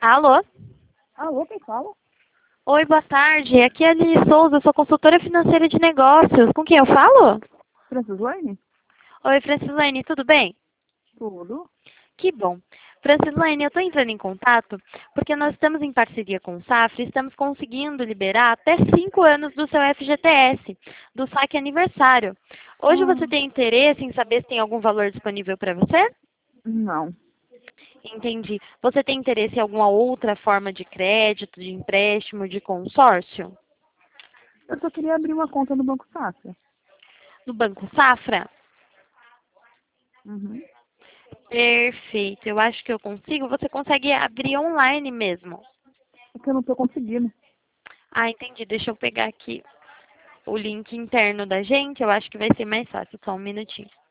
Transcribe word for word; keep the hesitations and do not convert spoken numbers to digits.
Alô? Alô, quem fala? Oi, boa tarde. Aqui é a Aline Souza, sou consultora financeira de negócios. Com quem eu falo? Francislane? Oi, Francislane, tudo bem? Tudo. Que bom. Francislane, eu estou entrando em contato porque nós estamos em parceria com o Safra e estamos conseguindo liberar até cinco anos do seu F G T S, do saque aniversário. Hoje você Ah, tem interesse em saber se tem algum valor disponível para você? não. Entendi. Você tem interesse em alguma outra forma de crédito, de empréstimo, de consórcio? Eu só queria abrir uma conta no Banco Safra. No Banco Safra? Uhum. Perfeito. Eu acho que eu consigo. Você consegue abrir online mesmo. É que eu não tô conseguindo. Ah, entendi. Deixa eu pegar aqui o link interno da gente. Eu acho que vai ser mais fácil. Só um minutinho.